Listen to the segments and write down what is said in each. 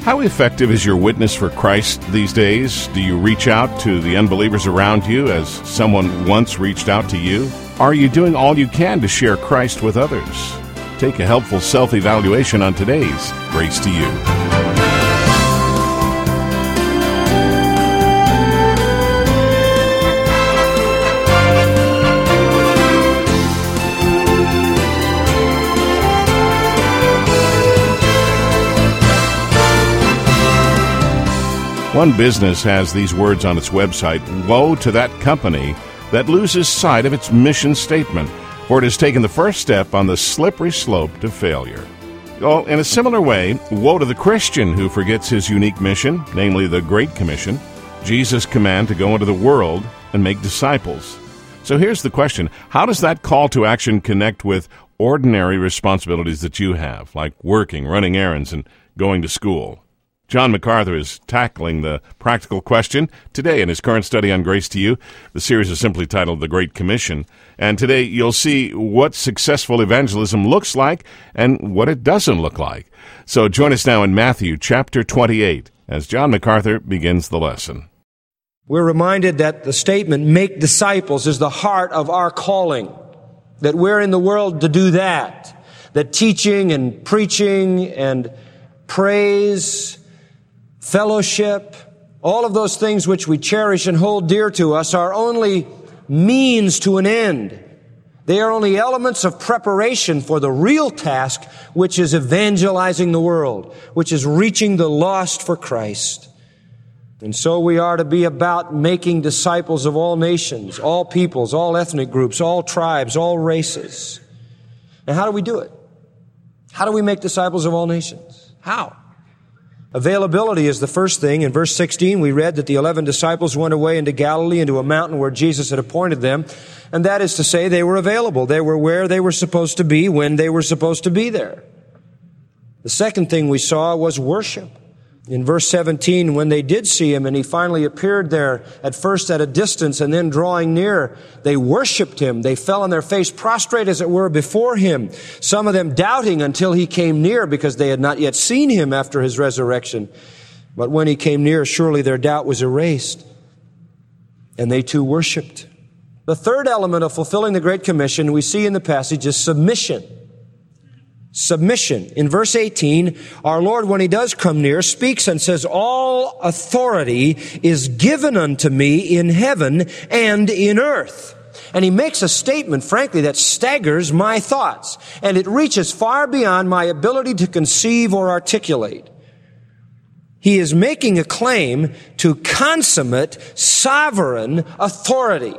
How effective is your witness for Christ these days? Do you reach out to the unbelievers around you as someone once reached out to you? Are you doing all you can to share Christ with others? Take a helpful self-evaluation on today's Grace to You. One business has these words on its website: "Woe to that company that loses sight of its mission statement, for it has taken the first step on the slippery slope to failure." Well, in a similar way, woe to the Christian who forgets his unique mission, namely the Great Commission, Jesus' command to go into the world and make disciples. So here's the question: how does that call to action connect with ordinary responsibilities that you have, like working, running errands, and going to school? John MacArthur is tackling the practical question today in his current study on Grace to You. The series is simply titled The Great Commission. And today you'll see what successful evangelism looks like and what it doesn't look like. So join us now in Matthew chapter 28 as John MacArthur begins the lesson. We're reminded that the statement, "make disciples," is the heart of our calling, that we're in the world to do that, that teaching and preaching and praise, fellowship, all of those things which we cherish and hold dear to us are only means to an end. They are only elements of preparation for the real task, which is evangelizing the world, which is reaching the lost for Christ. And so we are to be about making disciples of all nations, all peoples, all ethnic groups, all tribes, all races. And how do we do it? How do we make disciples of all nations? How? Availability is the first thing. In verse 16, we read that the 11 disciples went away into Galilee, into a mountain where Jesus had appointed them. And that is to say, they were available. They were where they were supposed to be, when they were supposed to be there. The second thing we saw was worship. In verse 17, when they did see him and he finally appeared there, at first at a distance and then drawing near, they worshiped him. They fell on their face, prostrate as it were, before him. Some of them doubting until he came near, because they had not yet seen him after his resurrection. But when he came near, surely their doubt was erased, and they too worshiped. The third element of fulfilling the Great Commission we see in the passage is submission. Submission. In verse 18, our Lord, when he does come near, speaks and says, "All authority is given unto me in heaven and in earth." And he makes a statement, frankly, that staggers my thoughts, and it reaches far beyond my ability to conceive or articulate. He is making a claim to consummate, sovereign authority.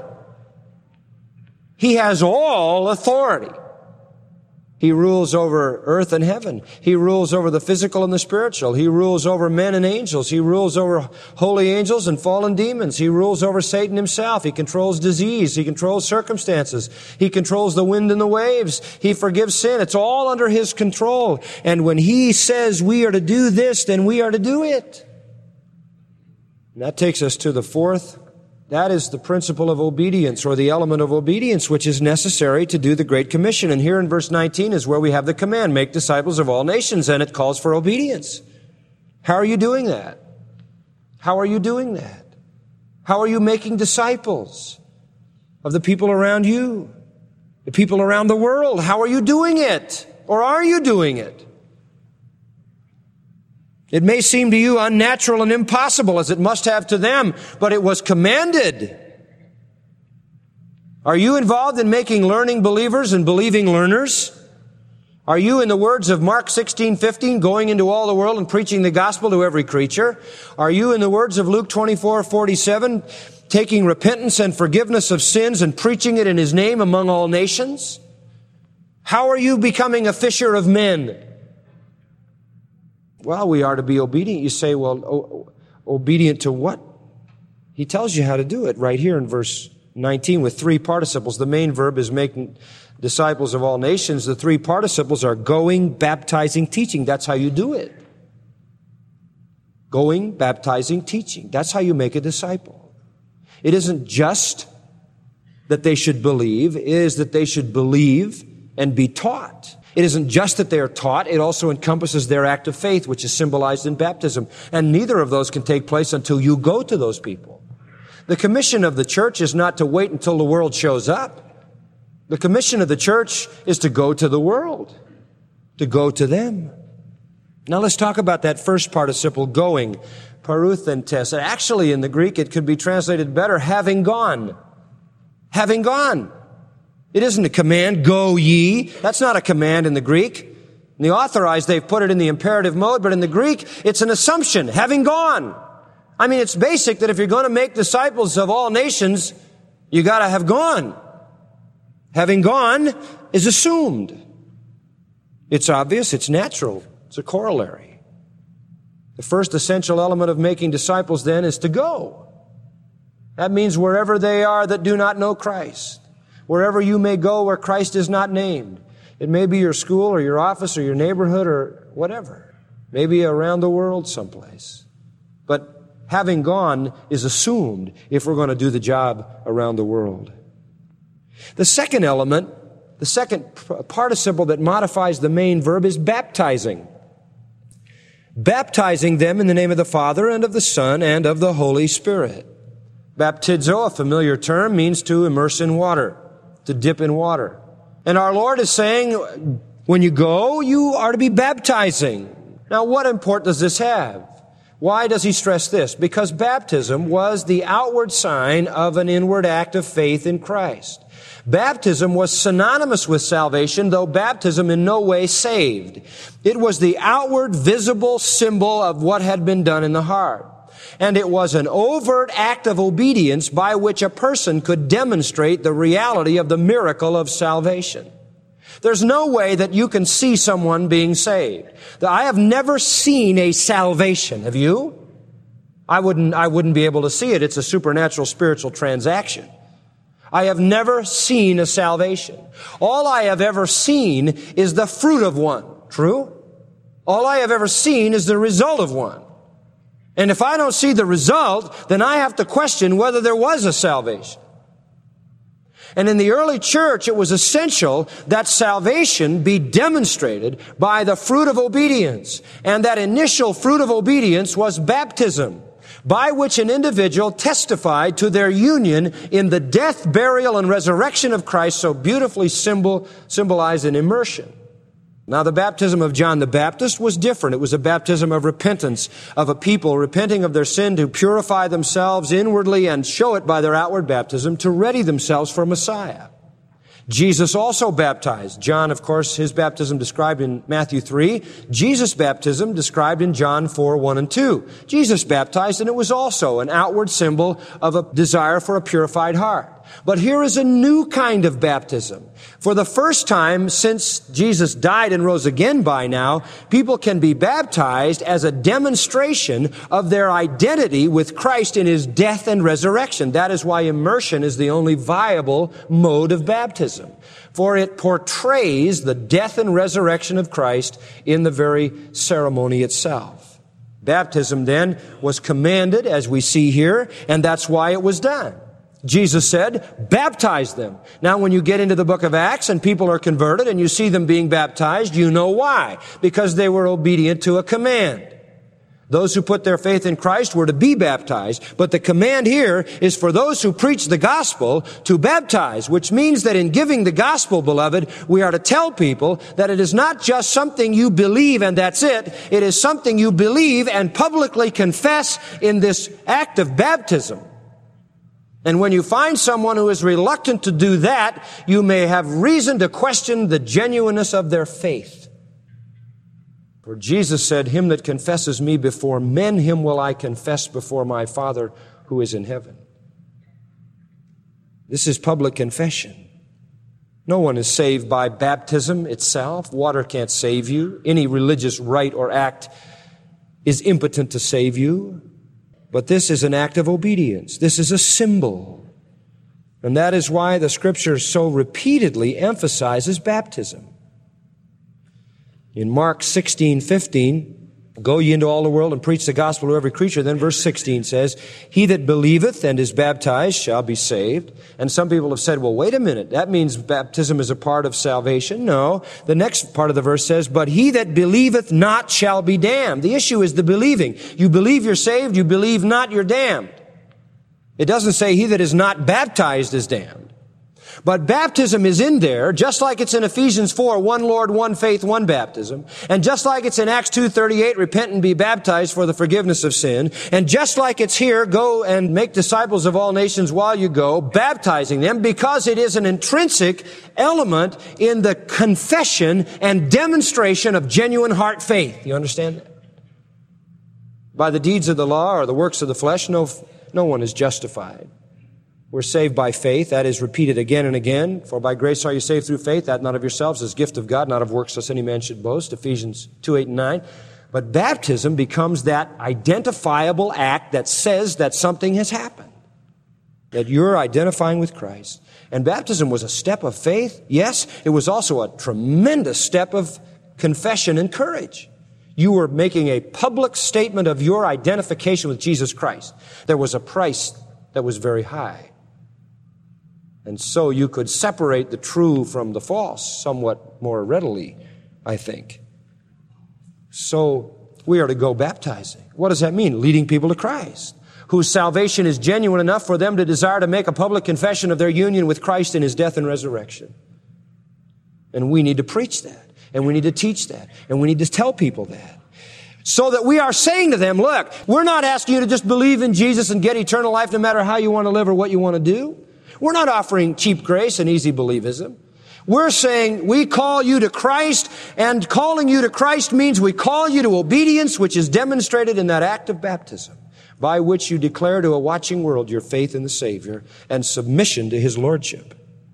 He has all authority. He rules over earth and heaven. He rules over the physical and the spiritual. He rules over men and angels. He rules over holy angels and fallen demons. He rules over Satan himself. He controls disease. He controls circumstances. He controls the wind and the waves. He forgives sin. It's all under his control. And when he says we are to do this, then we are to do it. And that takes us to the fourth. That is the principle of obedience, or the element of obedience, which is necessary to do the Great Commission. And here in verse 19 is where we have the command, "Make disciples of all nations," and it calls for obedience. How are you doing that? How are you doing that? How are you making disciples of the people around you, the people around the world? How are you doing it? Or are you doing it? It may seem to you unnatural and impossible, as it must have to them, but it was commanded. Are you involved in making learning believers and believing learners? Are you, in the words of Mark 16:15, going into all the world and preaching the gospel to every creature? Are you, in the words of Luke 24:47, taking repentance and forgiveness of sins and preaching it in his name among all nations? How are you becoming a fisher of men? Well, we are to be obedient. You say, well, obedient to what? He tells you how to do it right here in verse 19 with three participles. The main verb is making disciples of all nations. The three participles are going, baptizing, teaching. That's how you do it. Going, baptizing, teaching. That's how you make a disciple. It isn't just that they should believe. It is that they should believe and be taught. It isn't just that they are taught, it also encompasses their act of faith, which is symbolized in baptism. And neither of those can take place until you go to those people. The commission of the church is not to wait until the world shows up. The commission of the church is to go to the world, to go to them. Now let's talk about that first participle, going, paruthentes. Actually, in the Greek, it could be translated better, having gone. Having gone. It isn't a command, go ye. That's not a command in the Greek. In the Authorized, they've put it in the imperative mode, but in the Greek, it's an assumption, having gone. I mean, it's basic that if you're going to make disciples of all nations, you got to have gone. Having gone is assumed. It's obvious, it's natural, it's a corollary. The first essential element of making disciples then is to go. That means wherever they are that do not know Christ. Wherever you may go where Christ is not named. It may be your school or your office or your neighborhood or whatever. Maybe around the world someplace. But having gone is assumed if we're going to do the job around the world. The second element, the second participle that modifies the main verb is baptizing. Baptizing them in the name of the Father and of the Son and of the Holy Spirit. Baptizo, a familiar term, means to immerse in water, to dip in water. And our Lord is saying, when you go, you are to be baptizing. Now, what import does this have? Why does he stress this? Because baptism was the outward sign of an inward act of faith in Christ. Baptism was synonymous with salvation, though baptism in no way saved. It was the outward, visible symbol of what had been done in the heart. And it was an overt act of obedience by which a person could demonstrate the reality of the miracle of salvation. There's no way that you can see someone being saved. I have never seen a salvation. Have you? I wouldn't be able to see it. It's a supernatural spiritual transaction. I have never seen a salvation. All I have ever seen is the fruit of one. True? All I have ever seen is the result of one. And if I don't see the result, then I have to question whether there was a salvation. And in the early church, it was essential that salvation be demonstrated by the fruit of obedience. And that initial fruit of obedience was baptism, by which an individual testified to their union in the death, burial, and resurrection of Christ, so beautifully symbolized in immersion. Now, the baptism of John the Baptist was different. It was a baptism of repentance, of a people repenting of their sin to purify themselves inwardly and show it by their outward baptism to ready themselves for Messiah. Jesus also baptized. John, of course, his baptism described in Matthew 3. Jesus' baptism described in John 4, 1 and 2. Jesus baptized, and it was also an outward symbol of a desire for a purified heart. But here is a new kind of baptism. For the first time since Jesus died and rose again by now, people can be baptized as a demonstration of their identity with Christ in his death and resurrection. That is why immersion is the only viable mode of baptism. For it portrays the death and resurrection of Christ in the very ceremony itself. Baptism then was commanded, as we see here, and that's why it was done. Jesus said, baptize them. Now, when you get into the book of Acts and people are converted and you see them being baptized, you know why. Because they were obedient to a command. Those who put their faith in Christ were to be baptized. But the command here is for those who preach the gospel to baptize, which means that in giving the gospel, beloved, we are to tell people that it is not just something you believe and that's it. It is something you believe and publicly confess in this act of baptism. And when you find someone who is reluctant to do that, you may have reason to question the genuineness of their faith. For Jesus said, him that confesses me before men, him will I confess before my Father who is in heaven. This is public confession. No one is saved by baptism itself. Water can't save you. Any religious rite or act is impotent to save you. But this is an act of obedience. This is a symbol. And that is why the Scripture so repeatedly emphasizes baptism. In Mark 16:15, Go ye into all the world and preach the gospel to every creature. Then verse 16 says, he that believeth and is baptized shall be saved. And some people have said, well, wait a minute. That means baptism is a part of salvation. No. The next part of the verse says, but he that believeth not shall be damned. The issue is the believing. You believe you're saved. You believe not, you're damned. It doesn't say he that is not baptized is damned. But baptism is in there, just like it's in Ephesians 4, one Lord, one faith, one baptism. And just like it's in Acts 2:38, repent and be baptized for the forgiveness of sin. And just like it's here, go and make disciples of all nations while you go, baptizing them, because it is an intrinsic element in the confession and demonstration of genuine heart faith. You understand that? By the deeds of the law or the works of the flesh, no one is justified. We're saved by faith. That is repeated again and again. For by grace are you saved through faith, that not of yourselves, is gift of God, not of works, lest any man should boast. Ephesians 2:8 and 9. But baptism becomes that identifiable act that says that something has happened, that you're identifying with Christ. And baptism was a step of faith. Yes, it was also a tremendous step of confession and courage. You were making a public statement of your identification with Jesus Christ. There was a price that was very high. And so you could separate the true from the false somewhat more readily, I think. So we are to go baptizing. What does that mean? Leading people to Christ, whose salvation is genuine enough for them to desire to make a public confession of their union with Christ in His death and resurrection. And we need to preach that, and we need to teach that, and we need to tell people that. So that we are saying to them, look, we're not asking you to just believe in Jesus and get eternal life no matter how you want to live or what you want to do. We're not offering cheap grace and easy believism. We're saying we call you to Christ, and calling you to Christ means we call you to obedience, which is demonstrated in that act of baptism, by which you declare to a watching world your faith in the Savior and submission to His Lordship.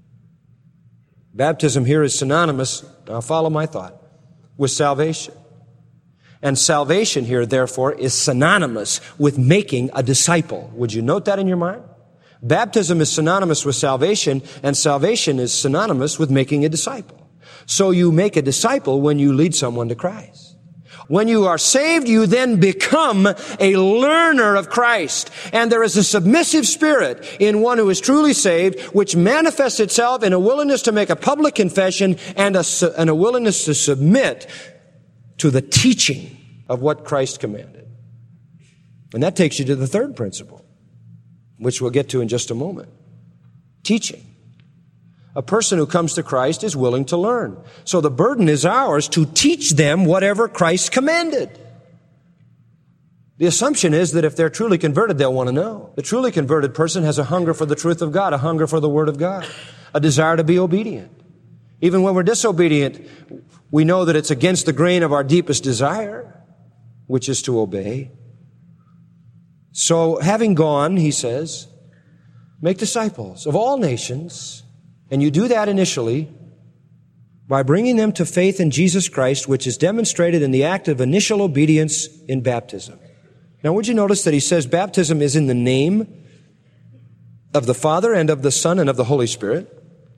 Baptism here is synonymous, now follow my thought, with salvation. And salvation here, therefore, is synonymous with making a disciple. Would you note that in your mind? Baptism is synonymous with salvation, and salvation is synonymous with making a disciple. So you make a disciple when you lead someone to Christ. When you are saved, you then become a learner of Christ. And there is a submissive spirit in one who is truly saved, which manifests itself in a willingness to make a public confession and a willingness to submit to the teaching of what Christ commanded. And that takes you to the third principle, which we'll get to in just a moment. Teaching. A person who comes to Christ is willing to learn. So the burden is ours to teach them whatever Christ commanded. The assumption is that if they're truly converted, they'll want to know. The truly converted person has a hunger for the truth of God, a hunger for the Word of God, a desire to be obedient. Even when we're disobedient, we know that it's against the grain of our deepest desire, which is to obey. So having gone, he says, make disciples of all nations, and you do that initially by bringing them to faith in Jesus Christ, which is demonstrated in the act of initial obedience in baptism. Now, would you notice that he says baptism is in the name of the Father and of the Son and of the Holy Spirit?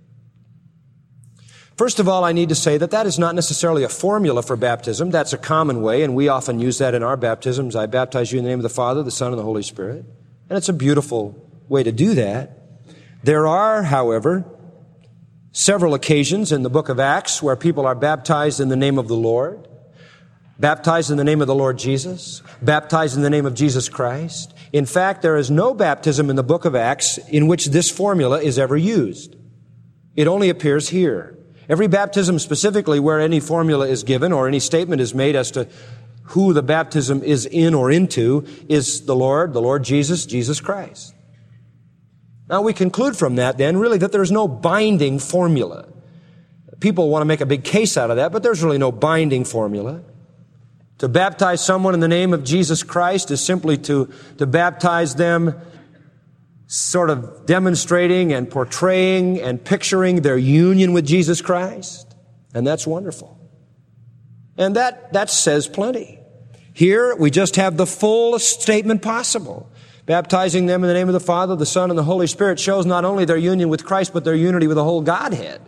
First of all, I need to say that is not necessarily a formula for baptism. That's a common way, and we often use that in our baptisms. I baptize you in the name of the Father, the Son, and the Holy Spirit. And it's a beautiful way to do that. There are, however, several occasions in the book of Acts where people are baptized in the name of the Lord, baptized in the name of the Lord Jesus, baptized in the name of Jesus Christ. In fact, there is no baptism in the book of Acts in which this formula is ever used. It only appears here. Every baptism specifically where any formula is given or any statement is made as to who the baptism is in or into is the Lord Jesus, Jesus Christ. Now we conclude from that then really that there's no binding formula. People want to make a big case out of that, but there's really no binding formula. To baptize someone in the name of Jesus Christ is simply to baptize them sort of demonstrating and portraying and picturing their union with Jesus Christ. And that's wonderful. And that says plenty. Here we just have the fullest statement possible. Baptizing them in the name of the Father, the Son, and the Holy Spirit shows not only their union with Christ, but their unity with the whole Godhead.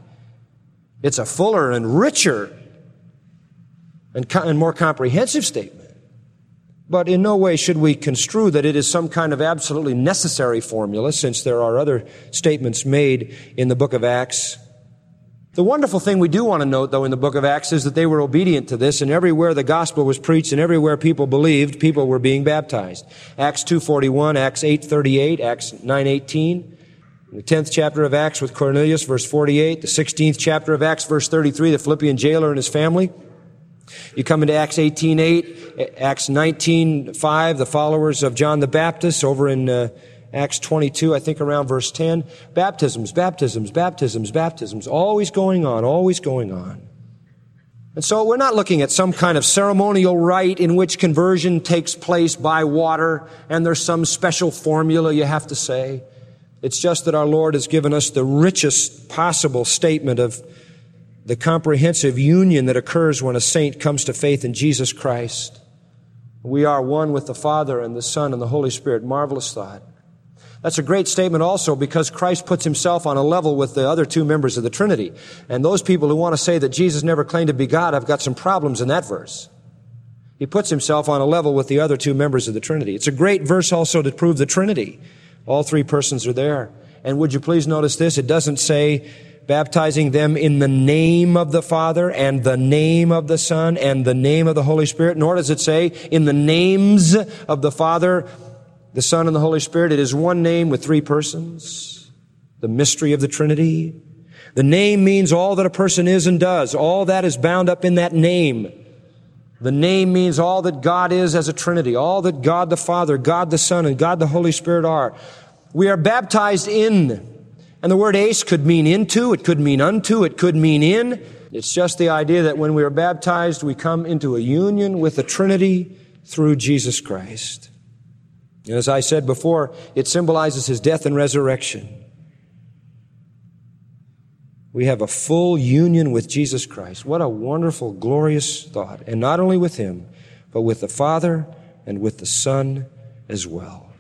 It's a fuller and richer and more comprehensive statement. But in no way should we construe that it is some kind of absolutely necessary formula, since there are other statements made in the book of Acts. The wonderful thing we do want to note, though, in the book of Acts is that they were obedient to this, and everywhere the gospel was preached and everywhere people believed, people were being baptized. Acts 2:41, Acts 8:38, Acts 9:18. The 10th chapter of Acts with Cornelius, verse 48. The 16th chapter of Acts, verse 33, the Philippian jailer and his family. You come into Acts 18:8, Acts 19:5, the followers of John the Baptist. Over in Acts 22, I think around verse 10. Baptisms, baptisms, baptisms, baptisms. Always going on, always going on. And so we're not looking at some kind of ceremonial rite in which conversion takes place by water and there's some special formula you have to say. It's just that our Lord has given us the richest possible statement of the comprehensive union that occurs when a saint comes to faith in Jesus Christ. We are one with the Father and the Son and the Holy Spirit. Marvelous thought. That's a great statement also because Christ puts himself on a level with the other two members of the Trinity. And those people who want to say that Jesus never claimed to be God have got some problems in that verse. He puts himself on a level with the other two members of the Trinity. It's a great verse also to prove the Trinity. All three persons are there. And would you please notice this? It doesn't say baptizing them in the name of the Father and the name of the Son and the name of the Holy Spirit, nor does it say in the names of the Father, the Son, and the Holy Spirit. It is one name with three persons. The mystery of the Trinity. The name means all that a person is and does. All that is bound up in that name. The name means all that God is as a Trinity, all that God the Father, God the Son, and God the Holy Spirit are. We are baptized in, and the word eis could mean into, it could mean unto, it could mean in. It's just the idea that when we are baptized, we come into a union with the Trinity through Jesus Christ. And as I said before, it symbolizes his death and resurrection. We have a full union with Jesus Christ. What a wonderful, glorious thought. And not only with him, but with the Father and with the Son as well.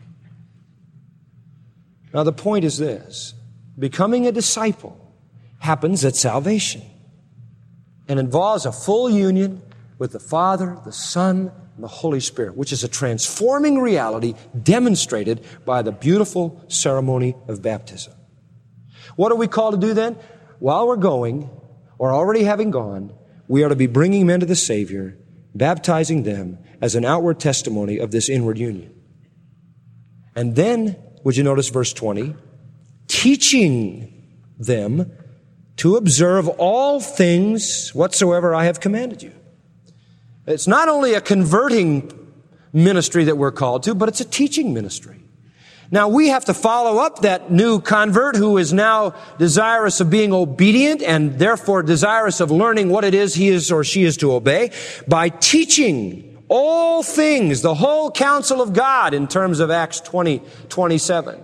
Now the point is this. Becoming a disciple happens at salvation and involves a full union with the Father, the Son, and the Holy Spirit, which is a transforming reality demonstrated by the beautiful ceremony of baptism. What are we called to do then? While we're going, or already having gone, we are to be bringing men to the Savior, baptizing them as an outward testimony of this inward union. And then, would you notice verse 20? Teaching them to observe all things whatsoever I have commanded you. It's not only a converting ministry that we're called to, but it's a teaching ministry. Now, we have to follow up that new convert who is now desirous of being obedient and therefore desirous of learning what it is he is or she is to obey by teaching all things, the whole counsel of God in terms of Acts 20:27.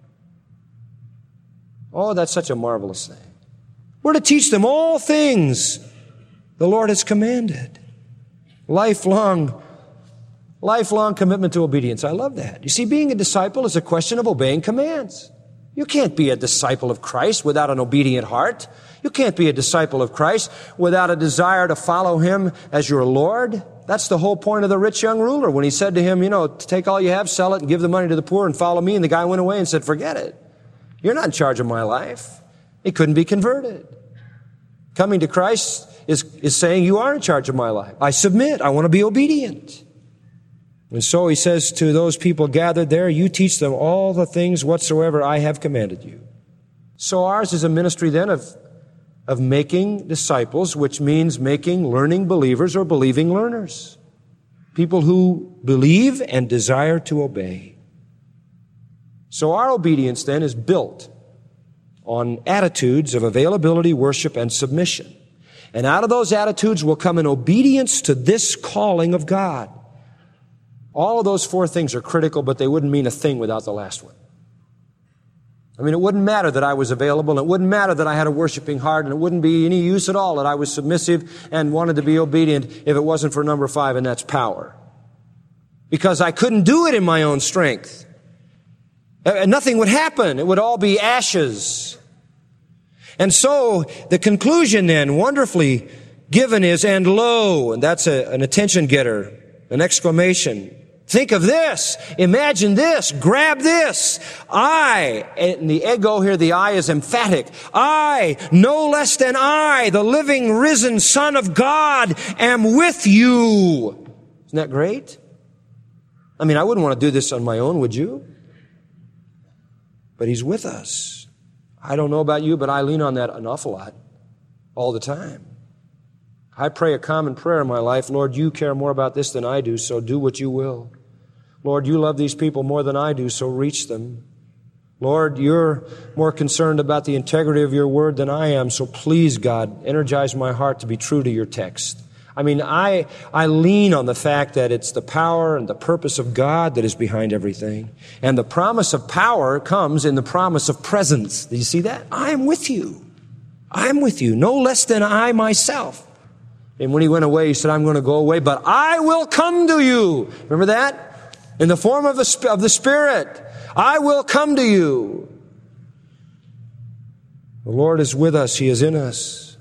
Oh, that's such a marvelous thing. We're to teach them all things the Lord has commanded. Lifelong commitment to obedience. I love that. You see, being a disciple is a question of obeying commands. You can't be a disciple of Christ without an obedient heart. You can't be a disciple of Christ without a desire to follow him as your Lord. That's the whole point of the rich young ruler when he said to him, take all you have, sell it, and give the money to the poor and follow me. And the guy went away and said, forget it. You're not in charge of my life. He couldn't be converted. Coming to Christ is saying, you are in charge of my life. I submit. I want to be obedient. And so he says to those people gathered there, you teach them all the things whatsoever I have commanded you. So ours is a ministry then of making disciples, which means making learning believers or believing learners. People who believe and desire to obey. So our obedience then is built on attitudes of availability, worship, and submission. And out of those attitudes will come an obedience to this calling of God. All of those four things are critical, but they wouldn't mean a thing without the last one. I mean, it wouldn't matter that I was available, and it wouldn't matter that I had a worshiping heart, and it wouldn't be any use at all that I was submissive and wanted to be obedient if it wasn't for number 5, and that's power. Because I couldn't do it in my own strength. Nothing would happen. It would all be ashes. And so the conclusion then, wonderfully given, is, and lo, and that's an attention getter, an exclamation. Think of this. Imagine this. Grab this. I, and the ego here, the I is emphatic. I, no less than I, the living, risen Son of God, am with you. Isn't that great? I mean, I wouldn't want to do this on my own, would you? But He's with us. I don't know about you, but I lean on that an awful lot all the time. I pray a common prayer in my life, Lord, you care more about this than I do, so do what you will. Lord, you love these people more than I do, so reach them. Lord, you're more concerned about the integrity of your word than I am, so please, God, energize my heart to be true to your text. I mean, I lean on the fact that it's the power and the purpose of God that is behind everything. And the promise of power comes in the promise of presence. Do you see that? I am with you. I am with you, no less than I myself. And when He went away, He said, I'm going to go away, but I will come to you. Remember that? In the form of the Spirit, I will come to you. The Lord is with us. He is in us.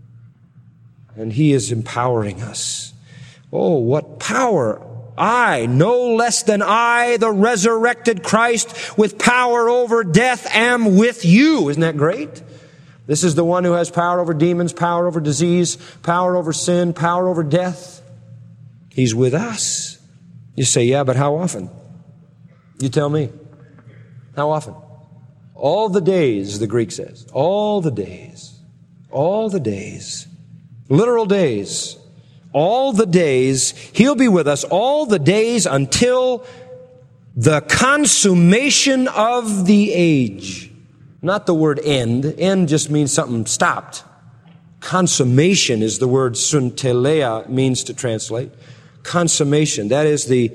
And He is empowering us. Oh, what power! I, no less than I, the resurrected Christ, with power over death, am with you. Isn't that great? This is the one who has power over demons, power over disease, power over sin, power over death. He's with us. You say, yeah, but how often? You tell me. How often? All the days, the Greek says. All the days. All the days. Literal days. All the days. He'll be with us all the days until the consummation of the age. Not the word end. End just means something stopped. Consummation is the word sunteleia means to translate. Consummation. That is the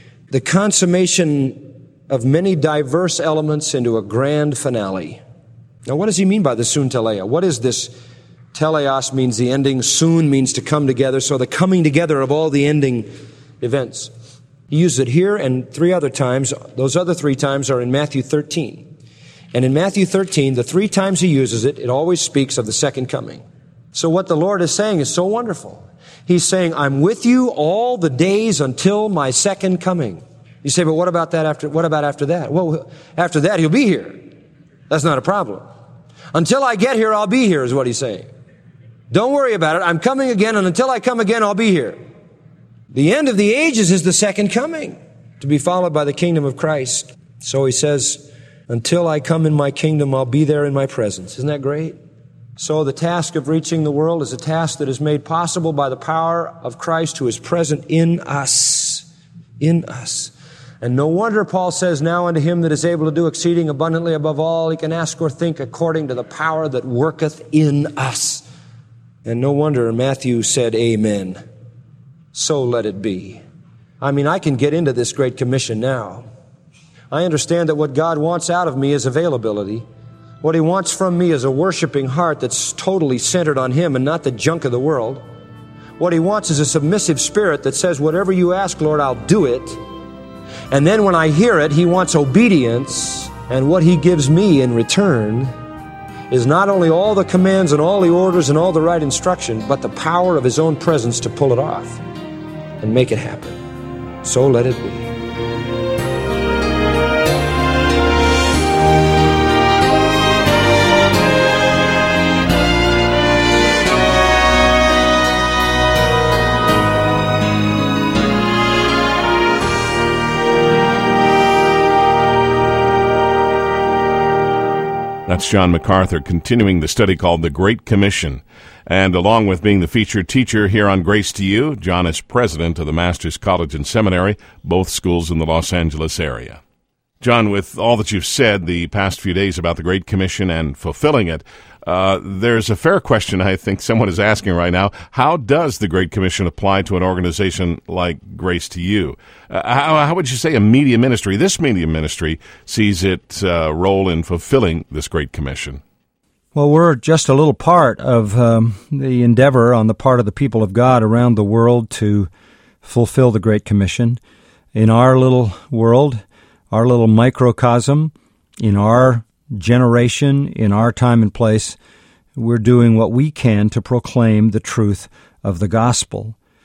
consummation of many diverse elements into a grand finale. Now, what does he mean by the sunteleia? What is this? Teleos means the ending. Soon means to come together. So the coming together of all the ending events. He uses it here and 3 other times. Those other 3 times are in Matthew 13. And in Matthew 13, the 3 times he uses it, it always speaks of the second coming. So what the Lord is saying is so wonderful. He's saying, I'm with you all the days until my second coming. You say, but what about after that? Well, after that, He'll be here. That's not a problem. Until I get here, I'll be here, is what He's saying. Don't worry about it. I'm coming again, and until I come again, I'll be here. The end of the ages is the second coming, to be followed by the kingdom of Christ. So He says, until I come in my kingdom, I'll be there in my presence. Isn't that great? So the task of reaching the world is a task that is made possible by the power of Christ who is present in us. In us. And no wonder Paul says, now unto Him that is able to do exceeding abundantly above all He can ask or think, according to the power that worketh in us. And no wonder Matthew said, amen. So let it be. I mean, I can get into this Great Commission now. I understand that what God wants out of me is availability. What He wants from me is a worshiping heart that's totally centered on Him and not the junk of the world. What He wants is a submissive spirit that says, whatever you ask, Lord, I'll do it. And then when I hear it, He wants obedience. And what He gives me in return is not only all the commands and all the orders and all the right instruction, but the power of His own presence to pull it off and make it happen. So let it be. That's John MacArthur continuing the study called The Great Commission. And along with being the featured teacher here on Grace to You, John is president of the Master's College and Seminary, both schools in the Los Angeles area. John, with all that you've said the past few days about the Great Commission and fulfilling it, there's a fair question I think someone is asking right now. How does the Great Commission apply to an organization like Grace to You? How would you say a media ministry, this media ministry, sees its role in fulfilling this Great Commission? Well, we're just a little part of the endeavor on the part of the people of God around the world to fulfill the Great Commission. In our little world, our little microcosm, in our generation, in our time and place, we're doing what we can to proclaim the truth of the gospel.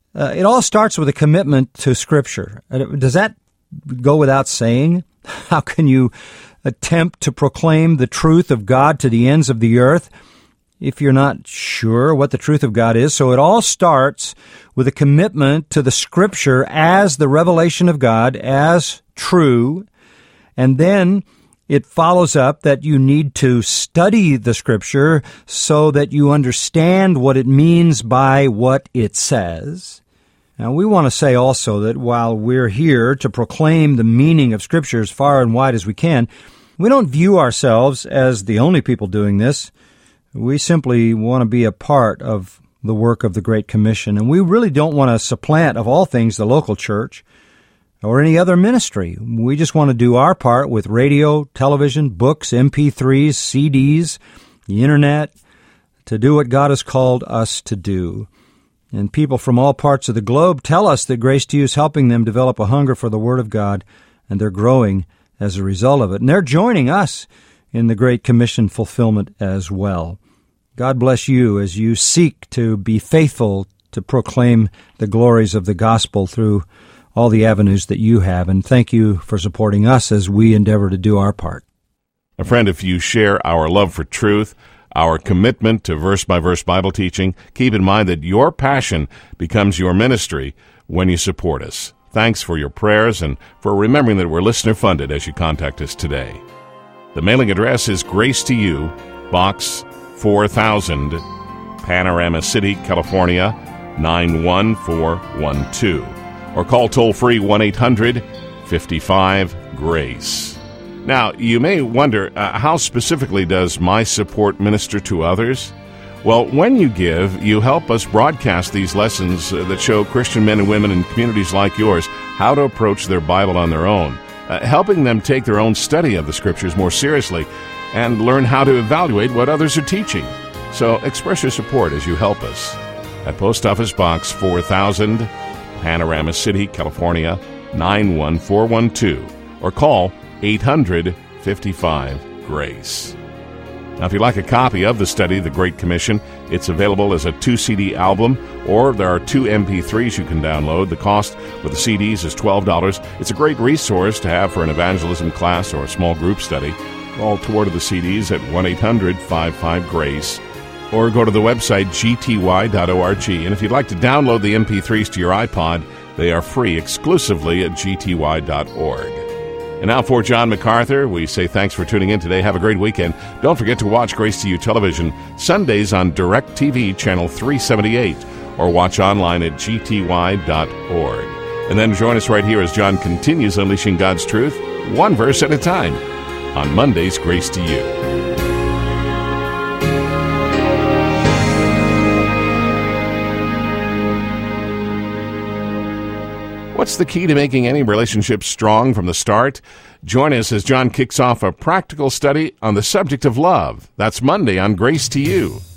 It all starts with a commitment to Scripture. Does that go without saying? How can you attempt to proclaim the truth of God to the ends of the earth if you're not sure what the truth of God is? So it all starts with a commitment to the Scripture as the revelation of God, as true, and then it follows up that you need to study the Scripture so that you understand what it means by what it says. Now, we want to say also that while we're here to proclaim the meaning of Scripture as far and wide as we can, we don't view ourselves as the only people doing this. We simply want to be a part of the work of the Great Commission, and we really don't want to supplant, of all things, the local church or any other ministry. We just want to do our part with radio, television, books, MP3s, CDs, the Internet, to do what God has called us to do. And people from all parts of the globe tell us that Grace to You is helping them develop a hunger for the Word of God, and they're growing as a result of it. And they're joining us in the Great Commission fulfillment as well. God bless you as you seek to be faithful to proclaim the glories of the gospel through all the avenues that you have. And thank you for supporting us as we endeavor to do our part. My friend, if you share our love for truth, our commitment to verse-by-verse Bible teaching, keep in mind that your passion becomes your ministry when you support us. Thanks for your prayers and for remembering that we're listener-funded as you contact us today. The mailing address is Grace to You, Box 4000, Panorama City, California, 91412. Or call toll-free 1-800-55-GRACE. Now, you may wonder, how specifically does my support minister to others? Well, when you give, you help us broadcast these lessons that show Christian men and women in communities like yours how to approach their Bible on their own, helping them take their own study of the Scriptures more seriously and learn how to evaluate what others are teaching. So express your support as you help us at Post Office Box 4000, Panorama City, California, 91412, or call 800-55-GRACE. Now, if you'd like a copy of the study, The Great Commission, it's available as a 2-CD album, or there are 2 MP3s you can download. The cost for the CDs is $12. It's a great resource to have for an evangelism class or a small group study. Call toward the CDs at 1-800-55-GRACE, or go to the website gty.org. And if you'd like to download the MP3s to your iPod, they are free exclusively at gty.org. And now for John MacArthur, we say thanks for tuning in today. Have a great weekend. Don't forget to watch Grace to You Television Sundays on DirecTV Channel 378, or watch online at gty.org. And then join us right here as John continues unleashing God's truth, one verse at a time, on Monday's Grace to You. What's the key to making any relationship strong from the start? Join us as John kicks off a practical study on the subject of love. That's Monday on Grace to You.